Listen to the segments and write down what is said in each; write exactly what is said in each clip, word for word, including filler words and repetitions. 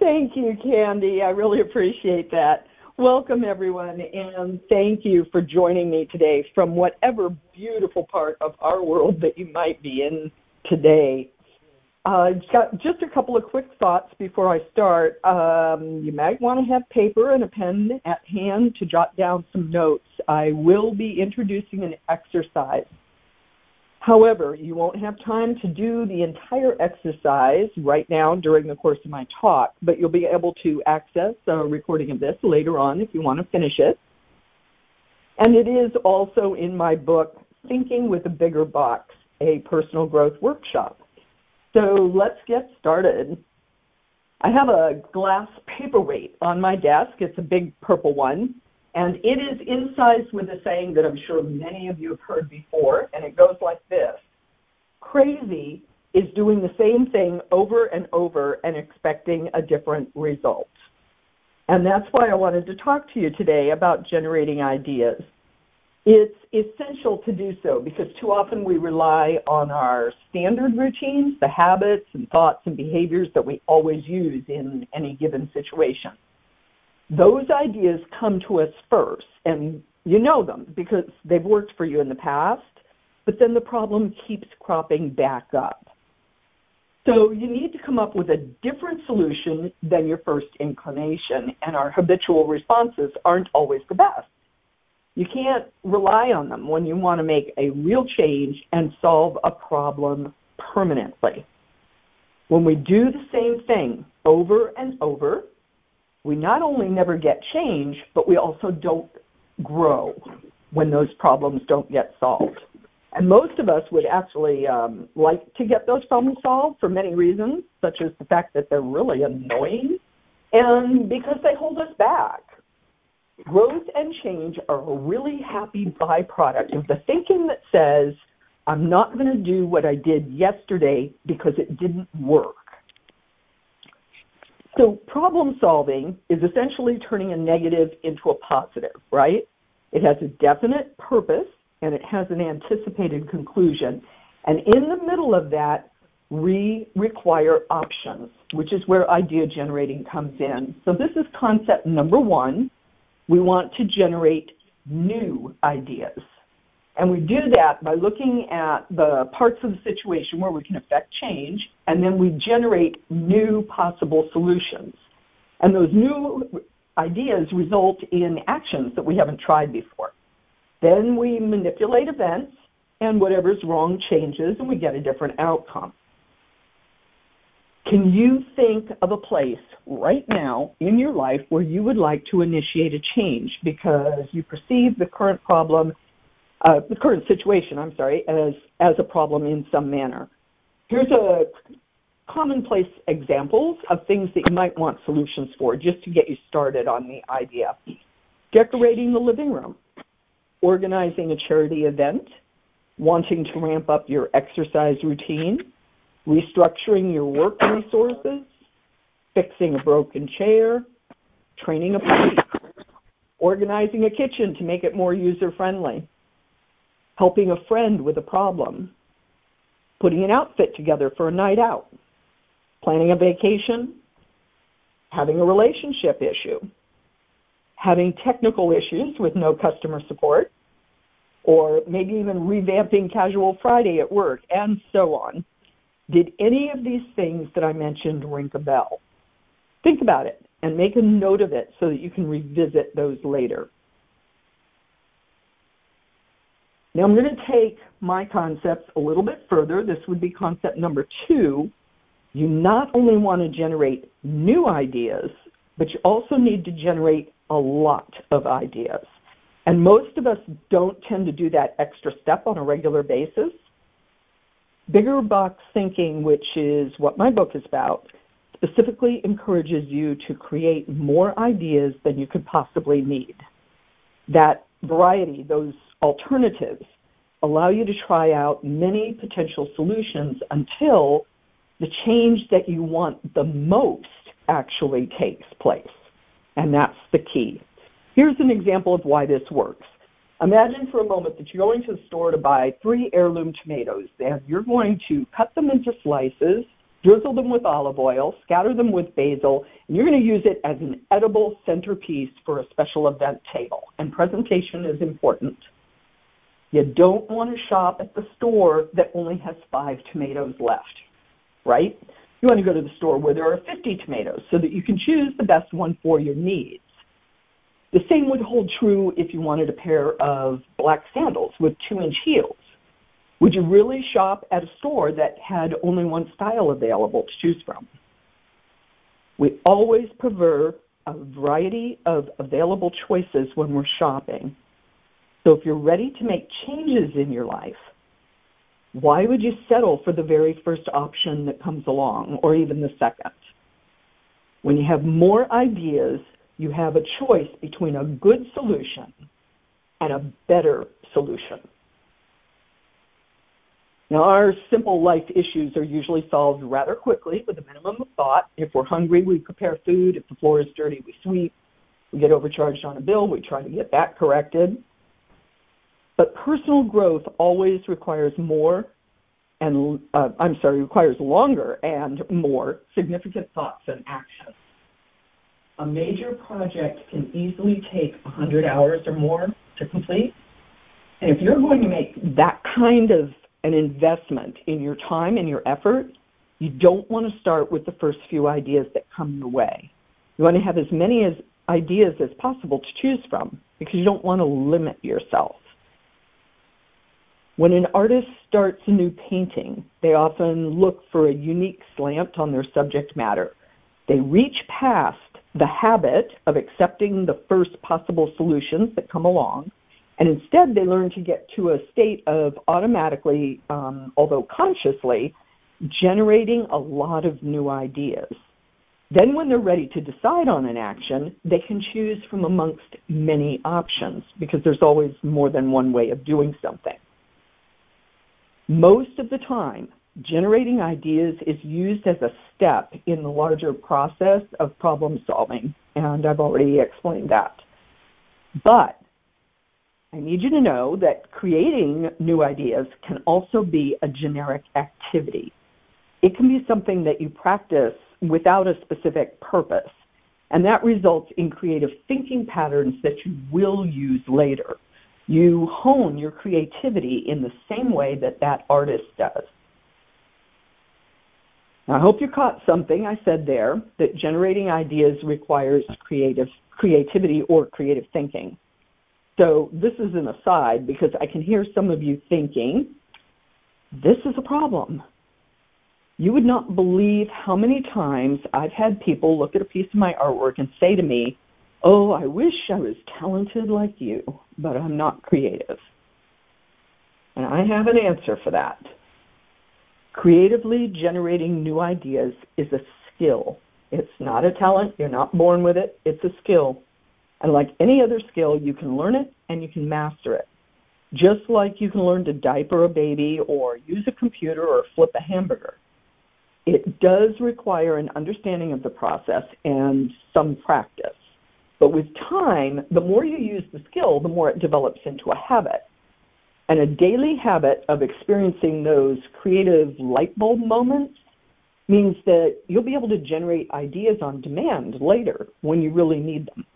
Thank you, Candy. I really appreciate that. Welcome, everyone, and thank you for joining me today from whatever beautiful part of our world that you might be in today. Uh, got just a couple of quick thoughts before I start. Um, you might want to have paper and a pen at hand to jot down some notes. I will be introducing an exercise. However, you won't have time to do the entire exercise right now during the course of my talk, but you'll be able to access a recording of this later on if you want to finish it. And it is also in my book, Thinking with a Bigger Box, a personal growth workshop. So let's get started. I have a glass paperweight on my desk. It's a big purple one, and it is incised with a saying that I'm sure many of you have heard before, and it goes like this. Crazy is doing the same thing over and over and expecting a different result. And that's why I wanted to talk to you today about generating ideas. It's essential to do so because too often we rely on our standard routines, the habits and thoughts and behaviors that we always use in any given situation. Those ideas come to us first, and you know them because they've worked for you in the past, but then the problem keeps cropping back up. So you need to come up with a different solution than your first inclination, and our habitual responses aren't always the best. You can't rely on them when you want to make a real change and solve a problem permanently. When we do the same thing over and over, we not only never get change, but we also don't grow when those problems don't get solved. And most of us would actually um, like to get those problems solved for many reasons, such as the fact that they're really annoying and because they hold us back. Growth and change are a really happy byproduct of the thinking that says, I'm not going to do what I did yesterday because it didn't work. So problem solving is essentially turning a negative into a positive, right? It has a definite purpose and it has an anticipated conclusion. And in the middle of that, we require options, which is where idea generating comes in. So this is concept number one. We want to generate new ideas. And we do that by looking at the parts of the situation where we can affect change, and then we generate new possible solutions. And those new ideas result in actions that we haven't tried before. Then we manipulate events, and whatever's wrong changes, and we get a different outcome. Can you think of a place right now in your life where you would like to initiate a change because you perceive the current problem, uh, the current situation, I'm sorry, as, as a problem in some manner? Here's a commonplace examples of things that you might want solutions for just to get you started on the idea. Decorating the living room, organizing a charity event, wanting to ramp up your exercise routine, restructuring your work resources, fixing a broken chair, training a puppy, organizing a kitchen to make it more user-friendly, helping a friend with a problem, putting an outfit together for a night out, planning a vacation, having a relationship issue, having technical issues with no customer support, or maybe even revamping Casual Friday at work, and so on. Did any of these things that I mentioned ring a bell? Think about it and make a note of it so that you can revisit those later. Now I'm going to take my concepts a little bit further. This would be concept number two. You not only want to generate new ideas, but you also need to generate a lot of ideas. And most of us don't tend to do that extra step on a regular basis. Bigger box thinking, which is what my book is about, specifically encourages you to create more ideas than you could possibly need. That variety, those alternatives, allow you to try out many potential solutions until the change that you want the most actually takes place. And that's the key. Here's an example of why this works. Imagine for a moment that you're going to the store to buy three heirloom tomatoes, and you're going to cut them into slices, Drizzle them with olive oil, scatter them with basil, and you're going to use it as an edible centerpiece for a special event table. And presentation is important. You don't want to shop at the store that only has five tomatoes left, right? You want to go to the store where there are fifty tomatoes so that you can choose the best one for your needs. The same would hold true if you wanted a pair of black sandals with two-inch heels. Would you really shop at a store that had only one style available to choose from? We always prefer a variety of available choices when we're shopping. So if you're ready to make changes in your life, why would you settle for the very first option that comes along, or even the second? When you have more ideas, you have a choice between a good solution and a better solution. Now, our simple life issues are usually solved rather quickly with a minimum of thought. If we're hungry, we prepare food. If the floor is dirty, we sweep. We get overcharged on a bill, we try to get that corrected. But personal growth always requires more and, uh, I'm sorry, requires longer and more significant thoughts and actions. A major project can easily take one hundred hours or more to complete. And if you're going to make that kind of an investment in your time and your effort, you don't want to start with the first few ideas that come your way. You want to have as many as ideas as possible to choose from because you don't want to limit yourself. When an artist starts a new painting, they often look for a unique slant on their subject matter. They reach past the habit of accepting the first possible solutions that come along, and instead they learn to get to a state of automatically, um, although consciously, generating a lot of new ideas. Then when they're ready to decide on an action, they can choose from amongst many options because there's always more than one way of doing something. Most of the time, generating ideas is used as a step in the larger process of problem solving, and I've already explained that. But I need you to know that creating new ideas can also be a generic activity. It can be something that you practice without a specific purpose, and that results in creative thinking patterns that you will use later. You hone your creativity in the same way that that artist does. Now, I hope you caught something I said there, that generating ideas requires creative creativity or creative thinking. So this is an aside because I can hear some of you thinking, this is a problem. You would not believe how many times I've had people look at a piece of my artwork and say to me, oh, I wish I was talented like you, but I'm not creative. And I have an answer for that. Creatively generating new ideas is a skill. It's not a talent. You're not born with it. It's a skill. And like any other skill, you can learn it and you can master it. Just like you can learn to diaper a baby or use a computer or flip a hamburger. It does require an understanding of the process and some practice. But with time, the more you use the skill, the more it develops into a habit. And a daily habit of experiencing those creative light bulb moments means that you'll be able to generate ideas on demand later when you really need them.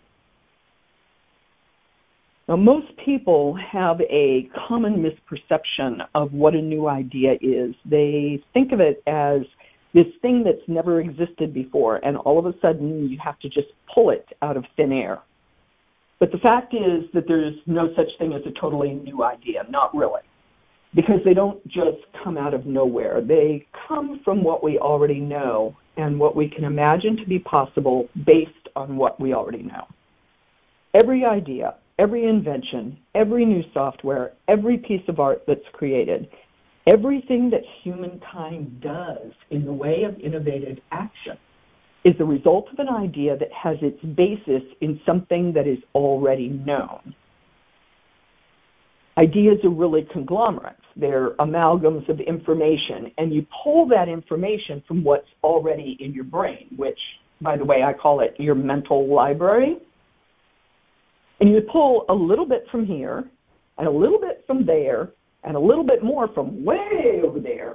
Now, most people have a common misperception of what a new idea is. They think of it as this thing that's never existed before, and all of a sudden you have to just pull it out of thin air. But the fact is that there's no such thing as a totally new idea, not really, because they don't just come out of nowhere. They come from what we already know and what we can imagine to be possible based on what we already know. Every idea, every invention, every new software, every piece of art that's created, everything that humankind does in the way of innovative action is the result of an idea that has its basis in something that is already known. Ideas are really conglomerates. They're amalgams of information, and you pull that information from what's already in your brain, which, by the way, I call it your mental library. And you pull a little bit from here, and a little bit from there, and a little bit more from way over there,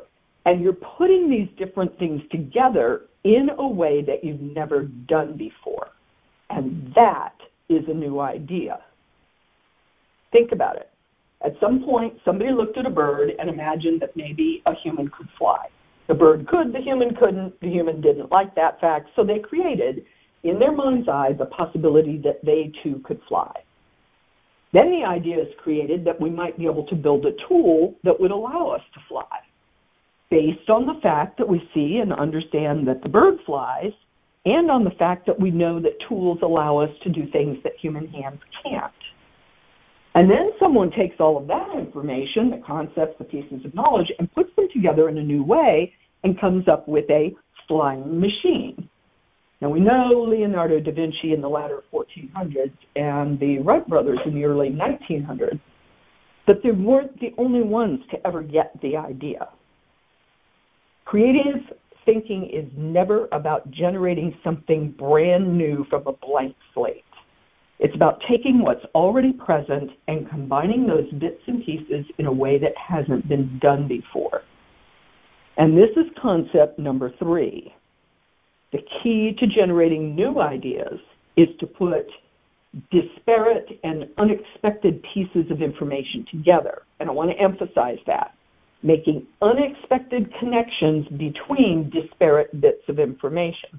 And you're putting these different things together in a way that you've never done before. And that is a new idea. Think about it. At some point, somebody looked at a bird and imagined that maybe a human could fly. The bird could, the human couldn't. The human didn't like that fact, so they created, in their mind's eye, the possibility that they too could fly. Then the idea is created that we might be able to build a tool that would allow us to fly, based on the fact that we see and understand that the bird flies, and on the fact that we know that tools allow us to do things that human hands can't. And then someone takes all of that information, the concepts, the pieces of knowledge, and puts them together in a new way and comes up with a flying machine. Now, we know Leonardo da Vinci in the latter fourteen hundreds and the Wright brothers in the early nineteen hundreds, but they weren't the only ones to ever get the idea. Creative thinking is never about generating something brand new from a blank slate. It's about taking what's already present and combining those bits and pieces in a way that hasn't been done before. And this is concept number three. The key to generating new ideas is to put disparate and unexpected pieces of information together. And I want to emphasize that. Making unexpected connections between disparate bits of information.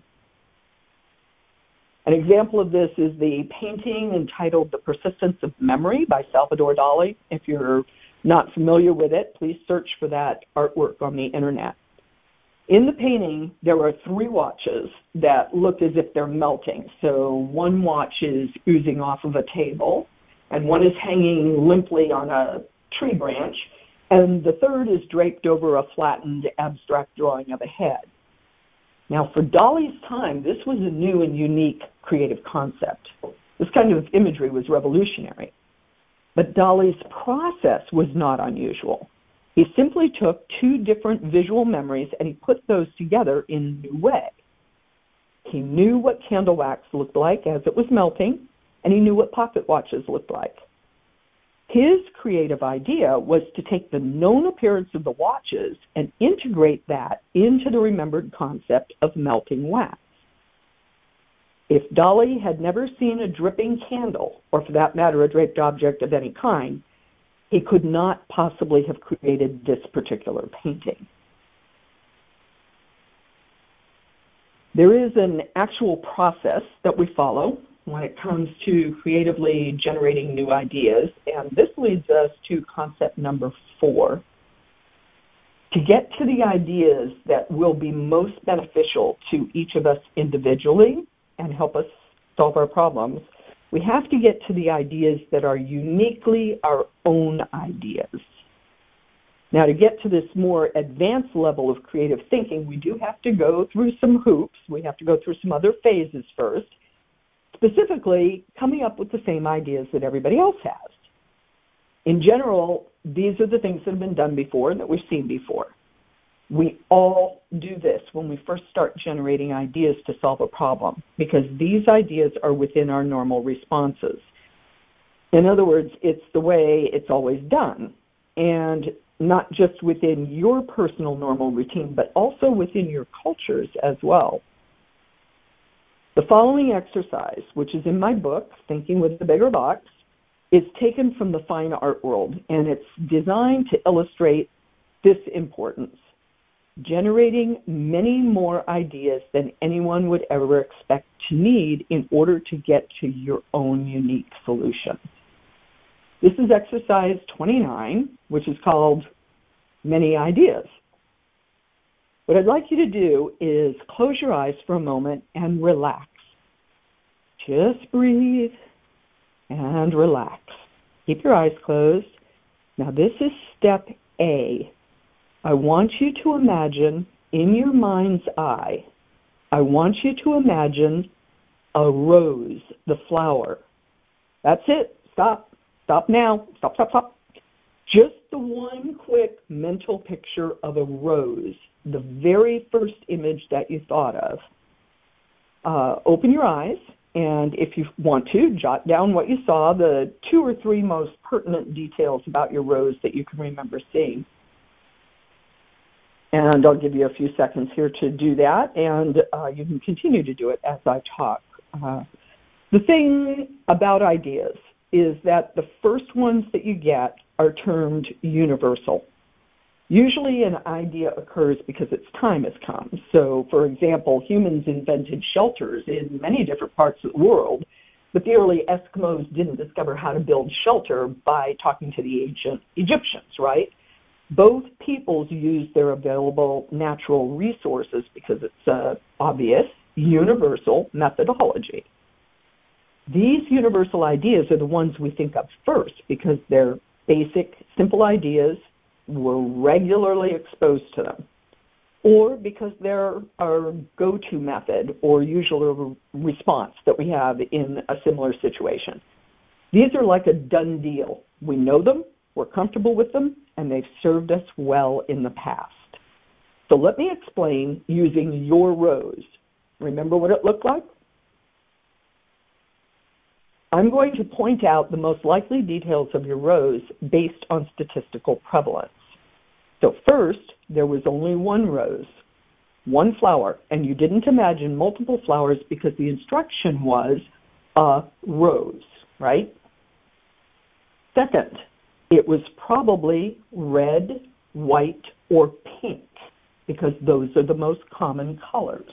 An example of this is the painting entitled The Persistence of Memory by Salvador Dali. If you're not familiar with it, please search for that artwork on the internet. In the painting, there are three watches that look as if they're melting. So one watch is oozing off of a table, and one is hanging limply on a tree branch, and the third is draped over a flattened abstract drawing of a head. Now, for Dali's time, this was a new and unique creative concept. This kind of imagery was revolutionary. But Dali's process was not unusual. He simply took two different visual memories and he put those together in a new way. He knew what candle wax looked like as it was melting, and he knew what pocket watches looked like. His creative idea was to take the known appearance of the watches and integrate that into the remembered concept of melting wax. If Dali had never seen a dripping candle, or for that matter, a draped object of any kind, he could not possibly have created this particular painting. There is an actual process that we follow when it comes to creatively generating new ideas, and this leads us to concept number four. To get to the ideas that will be most beneficial to each of us individually and help us solve our problems, we have to get to the ideas that are uniquely our own ideas. Now, to get to this more advanced level of creative thinking, we do have to go through some hoops. We have to go through some other phases first. Specifically, coming up with the same ideas that everybody else has. In general, these are the things that have been done before and that we've seen before. We all do this when we first start generating ideas to solve a problem, because these ideas are within our normal responses. In other words, it's the way it's always done, and not just within your personal normal routine, but also within your cultures as well. The following exercise, which is in my book, Thinking with a Bigger Box, is taken from the fine art world, and it's designed to illustrate this importance: generating many more ideas than anyone would ever expect to need in order to get to your own unique solution. This is exercise twenty-nine, which is called Many Ideas. What I'd like you to do is close your eyes for a moment and relax. Just breathe and relax. Keep your eyes closed. Now, this is step A. I want you to imagine in your mind's eye, I want you to imagine a rose, the flower. That's it. Stop. Stop now. Stop, stop, stop. Just the one quick mental picture of a rose, the very first image that you thought of. Uh, open your eyes, and if you want to, jot down what you saw, the two or three most pertinent details about your rose that you can remember seeing. And I'll give you a few seconds here to do that, and uh, you can continue to do it as I talk. Uh, the thing about ideas is that the first ones that you get are termed universal. Usually an idea occurs because its time has come. So, for example, humans invented shelters in many different parts of the world, but the early Eskimos didn't discover how to build shelter by talking to the ancient Egyptians, right? Both peoples use their available natural resources because it's an obvious, universal methodology. These universal ideas are the ones we think of first because they're basic, simple ideas. We're regularly exposed to them, or because they're our go-to method or usual response that we have in a similar situation. These are like a done deal. We know them, we're comfortable with them, and they've served us well in the past. So let me explain using your rose. Remember what it looked like? I'm going to point out the most likely details of your rose based on statistical prevalence. So first, there was only one rose, one flower, and you didn't imagine multiple flowers because the instruction was a rose, right? Second, it was probably red, white, or pink because those are the most common colors.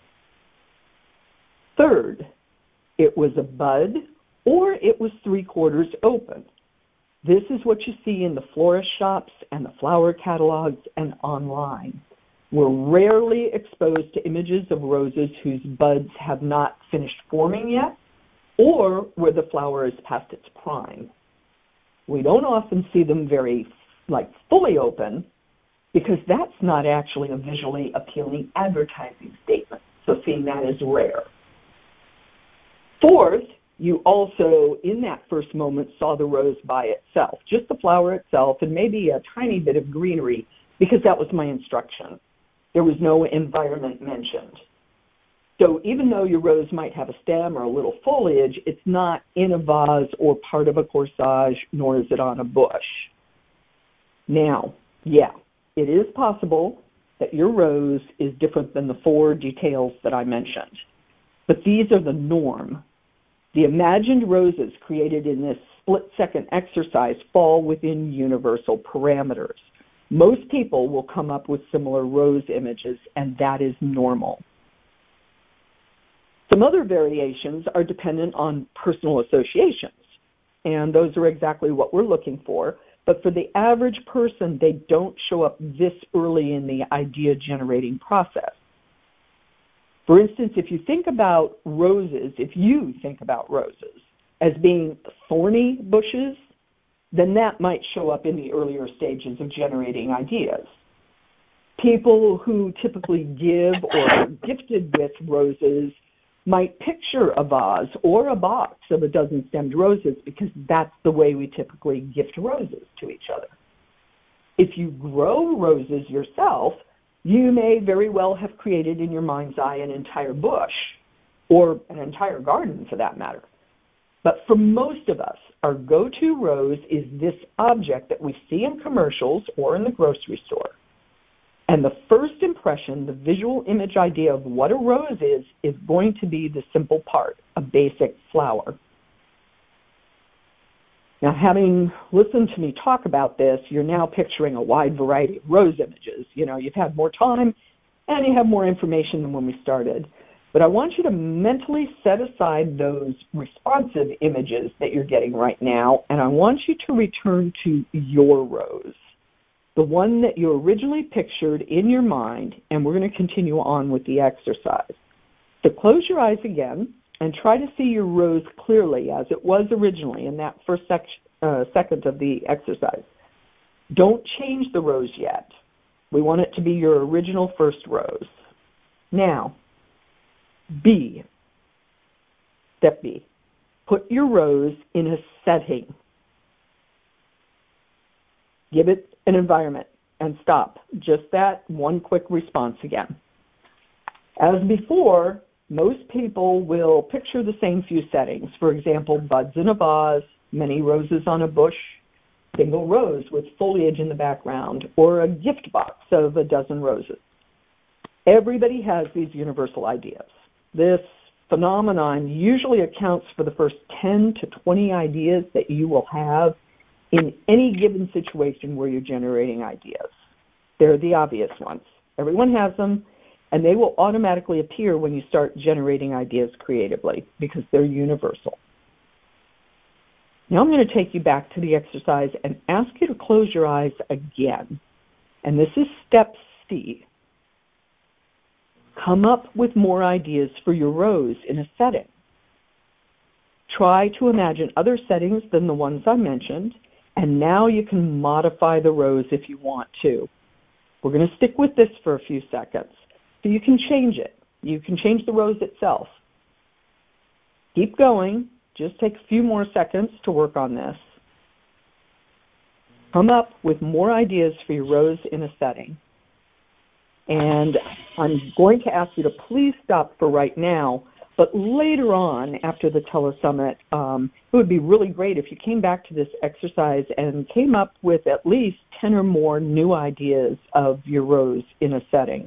Third, it was a bud or it was three-quarters open. This is what you see in the florist shops and the flower catalogs and online. We're rarely exposed to images of roses whose buds have not finished forming yet or where the flower is past its prime. We don't often see them very, like, fully open because that's not actually a visually appealing advertising statement. So seeing that is rare. Fourth, you also, in that first moment, saw the rose by itself, just the flower itself and maybe a tiny bit of greenery because that was my instruction. There was no environment mentioned. So even though your rose might have a stem or a little foliage, it's not in a vase or part of a corsage, nor is it on a bush. Now, yeah, it is possible that your rose is different than the four details that I mentioned, but these are the norm. The imagined roses created in this split-second exercise fall within universal parameters. Most people will come up with similar rose images, and that is normal. Some other variations are dependent on personal associations, and those are exactly what we're looking for. But for the average person, they don't show up this early in the idea-generating process. For instance, if you think about roses, if you think about roses as being thorny bushes, then that might show up in the earlier stages of generating ideas. People who typically give or are gifted with roses might picture a vase or a box of a dozen stemmed roses because that's the way we typically gift roses to each other. If you grow roses yourself, you may very well have created in your mind's eye an entire bush, or an entire garden for that matter. But for most of us, our go-to rose is this object that we see in commercials or in the grocery store. And the first impression, the visual image idea of what a rose is, is going to be the simple part, a basic flower. Now, having listened to me talk about this, you're now picturing a wide variety of rose images. You know, you've had more time and you have more information than when we started. But I want you to mentally set aside those responsive images that you're getting right now, and I want you to return to your rose, the one that you originally pictured in your mind, and we're going to continue on with the exercise. So close your eyes again and try to see your rose clearly as it was originally in that first sec- uh, second of the exercise. Don't change the rose yet. We want it to be your original first rose. Now, B, step B, put your rose in a setting. Give it an environment and stop. Just that one quick response again. As before, most people will picture the same few settings. For example, buds in a vase, many roses on a bush, single rose with foliage in the background, or a gift box of a dozen roses. Everybody has these universal ideas. This phenomenon usually accounts for the first ten to twenty ideas that you will have in any given situation where you're generating ideas. They're the obvious ones. Everyone has them, and they will automatically appear when you start generating ideas creatively because they're universal. Now I'm going to take you back to the exercise and ask you to close your eyes again. And this is step C. Come up with more ideas for your rose in a setting. Try to imagine other settings than the ones I mentioned, and now you can modify the rose if you want to. We're going to stick with this for a few seconds, so you can change it. You can change the rose itself. Keep going. Just take a few more seconds to work on this. Come up with more ideas for your rose in a setting. And I'm going to ask you to please stop for right now, but later on, after the telesummit, um, it would be really great if you came back to this exercise and came up with at least ten or more new ideas of your rose in a setting.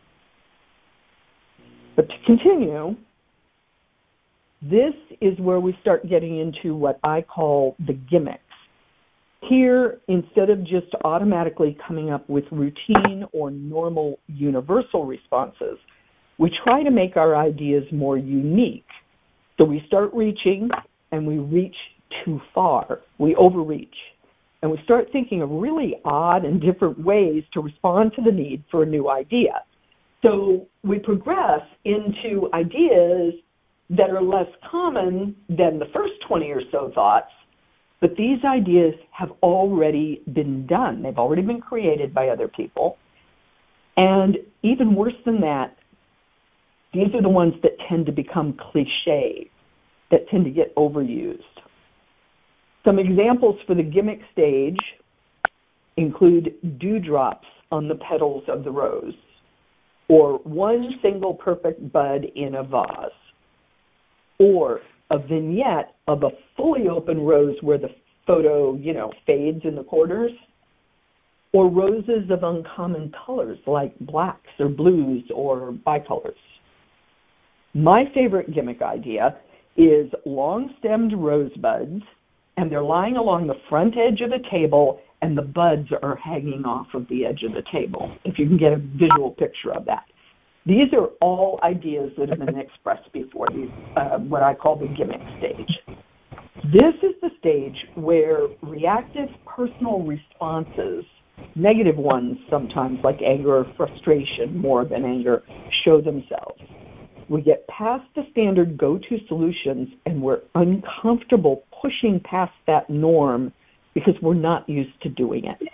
But to continue, this is where we start getting into what I call the gimmicks. Here, instead of just automatically coming up with routine or normal universal responses, we try to make our ideas more unique. So we start reaching, and we reach too far. We overreach. And we start thinking of really odd and different ways to respond to the need for a new idea. So we progress into ideas that are less common than the first twenty or so thoughts, but these ideas have already been done. They've already been created by other people. And even worse than that, these are the ones that tend to become cliches, that tend to get overused. Some examples for the gimmick stage include dewdrops on the petals of the rose, or one single perfect bud in a vase, or a vignette of a fully open rose where the photo, you know, fades in the corners, or roses of uncommon colors like blacks or blues or bicolors. My favorite gimmick idea is long-stemmed rosebuds, and they're lying along the front edge of a table, and the buds are hanging off of the edge of the table, if you can get a visual picture of that. These are all ideas that have been expressed before, these, uh, what I call the gimmick stage. This is the stage where reactive personal responses, negative ones sometimes like anger or frustration more than anger, show themselves. We get past the standard go-to solutions, and we're uncomfortable pushing past that norm because we're not used to doing it.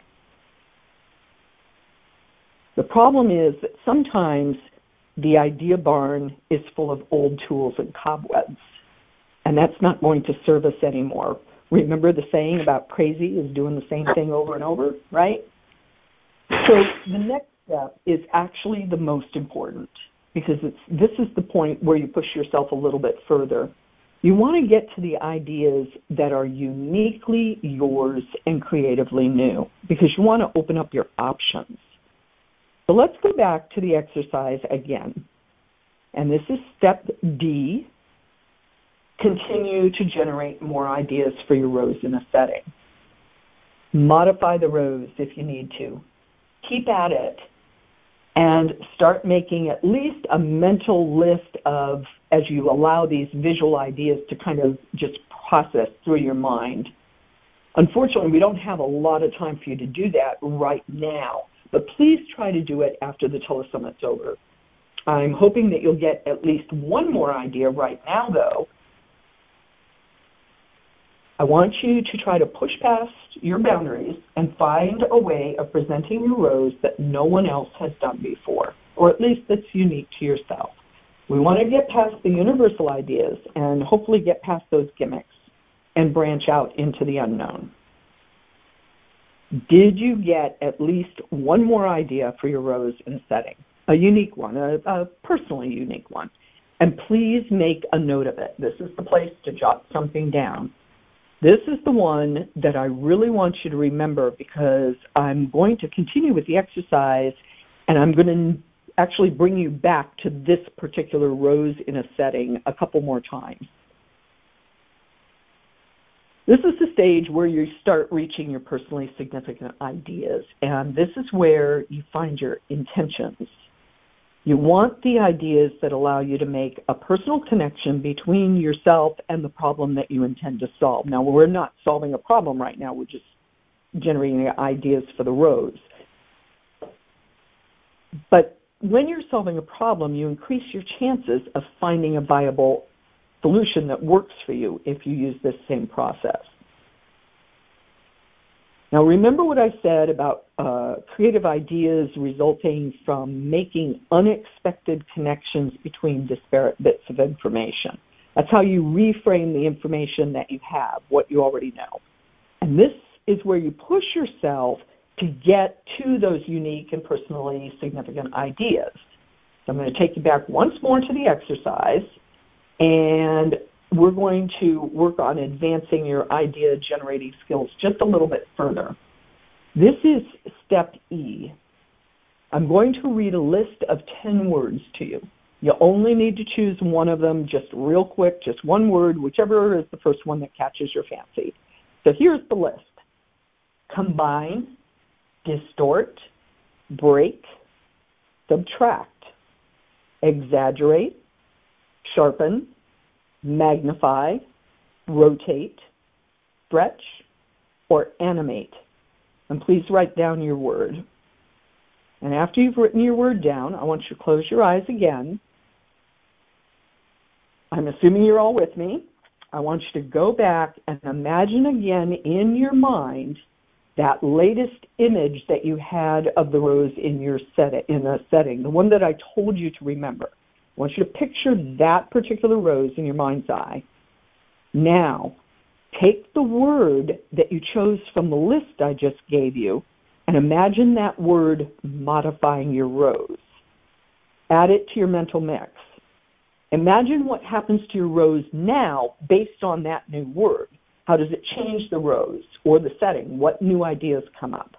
The problem is that sometimes the idea barn is full of old tools and cobwebs, and that's not going to serve us anymore. Remember the saying about crazy is doing the same thing over and over, right? So the next step is actually the most important, because it's, this is the point where you push yourself a little bit further. You want to get to the ideas that are uniquely yours and creatively new, because you want to open up your options. So let's go back to the exercise again. And this is step D. Continue to generate more ideas for your rose in a setting. Modify the rose if you need to. Keep at it and start making at least a mental list of, as you allow these visual ideas to kind of just process through your mind. Unfortunately, we don't have a lot of time for you to do that right now. But please try to do it after the telesummit's over. I'm hoping that you'll get at least one more idea right now, though. I want you to try to push past your boundaries and find a way of presenting your rose that no one else has done before, or at least that's unique to yourself. We want to get past the universal ideas and hopefully get past those gimmicks and branch out into the unknown. Did you get at least one more idea for your rose in a setting? A unique one, a, a personally unique one. And please make a note of it. This is the place to jot something down. This is the one that I really want you to remember because I'm going to continue with the exercise and I'm going to actually bring you back to this particular rose in a setting a couple more times. This is the stage where you start reaching your personally significant ideas, and this is where you find your intentions. You want the ideas that allow you to make a personal connection between yourself and the problem that you intend to solve. Now, we're not solving a problem right now. We're just generating ideas for the rose. But when you're solving a problem, you increase your chances of finding a viable solution that works for you if you use this same process. Now, remember what I said about uh, creative ideas resulting from making unexpected connections between disparate bits of information. That's how you reframe the information that you have, what you already know. And this is where you push yourself to get to those unique and personally significant ideas. So I'm going to take you back once more to the exercise, and we're going to work on advancing your idea generating skills just a little bit further. This is step E. I'm going to read a list of ten words to you. You only need to choose one of them, just real quick, just one word, whichever is the first one that catches your fancy. So here's the list. Combine, distort, break, subtract, exaggerate, sharpen, magnify, rotate, stretch, or animate. And please write down your word. And after you've written your word down, I want you to close your eyes again. I'm assuming you're all with me. I want you to go back and imagine again in your mind that latest image that you had of the rose in your set in a setting, the one that I told you to remember. I want you to picture that particular rose in your mind's eye. Now, take the word that you chose from the list I just gave you and imagine that word modifying your rose. Add it to your mental mix. Imagine what happens to your rose now based on that new word. How does it change the rose or the setting? What new ideas come up?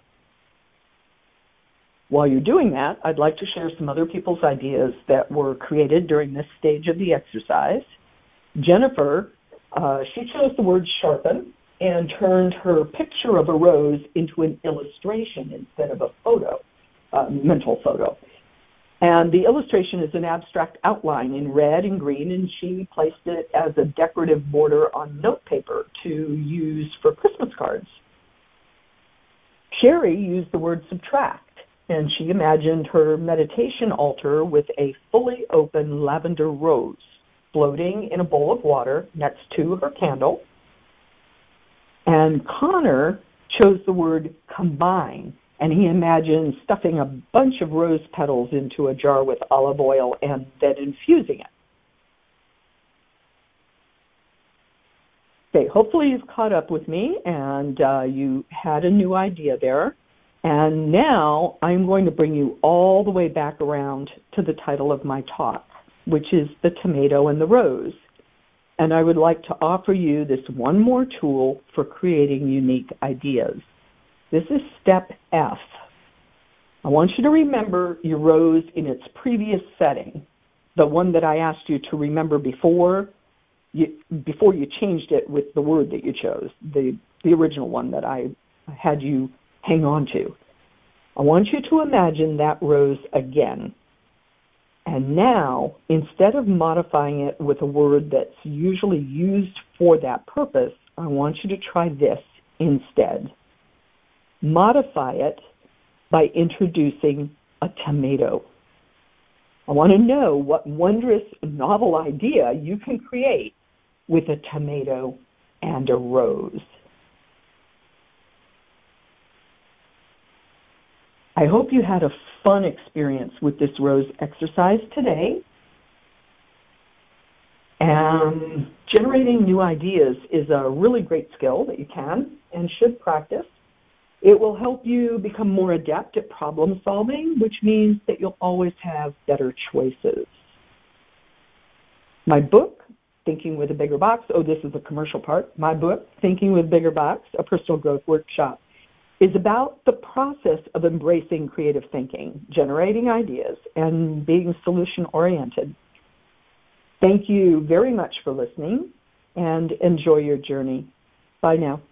While you're doing that, I'd like to share some other people's ideas that were created during this stage of the exercise. Jennifer, uh, she chose the word sharpen and turned her picture of a rose into an illustration instead of a photo, a mental photo. And the illustration is an abstract outline in red and green, and she placed it as a decorative border on note paper to use for Christmas cards. Sherry used the word subtract, and she imagined her meditation altar with a fully open lavender rose floating in a bowl of water next to her candle. And Connor chose the word combine, and he imagined stuffing a bunch of rose petals into a jar with olive oil and then infusing it. Okay, hopefully you've caught up with me and uh, you had a new idea there. And now I'm going to bring you all the way back around to the title of my talk, which is The Tomato and the Rose. And I would like to offer you this one more tool for creating unique ideas. This is step F. I want you to remember your rose in its previous setting, the one that I asked you to remember before you, before you changed it with the word that you chose, the, the original one that I had you hang on to. I want you to imagine that rose again. And now, instead of modifying it with a word that's usually used for that purpose, I want you to try this instead. Modify it by introducing a tomato. I want to know what wondrous, novel idea you can create with a tomato and a rose. I hope you had a fun experience with this rose exercise today. And generating new ideas is a really great skill that you can and should practice. It will help you become more adept at problem solving, which means that you'll always have better choices. My book, Thinking with a Bigger Box. Oh, this is a commercial part. My book, Thinking with Bigger Box, a personal growth workshop, is about the process of embracing creative thinking, generating ideas, and being solution-oriented. Thank you very much for listening, and enjoy your journey. Bye now.